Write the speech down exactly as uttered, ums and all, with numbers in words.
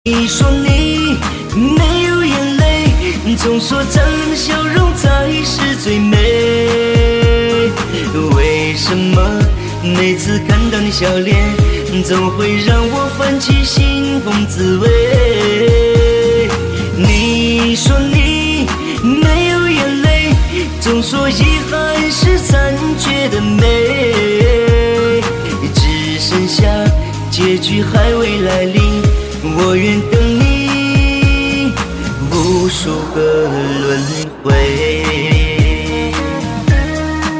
你说你没有眼泪，总说真笑容才是最美。为什么每次看到你笑脸，总会让我泛起心动滋味？你说你没有眼泪，总说遗憾是残缺的美，只剩下结局还未来临。我愿等你无数个轮回。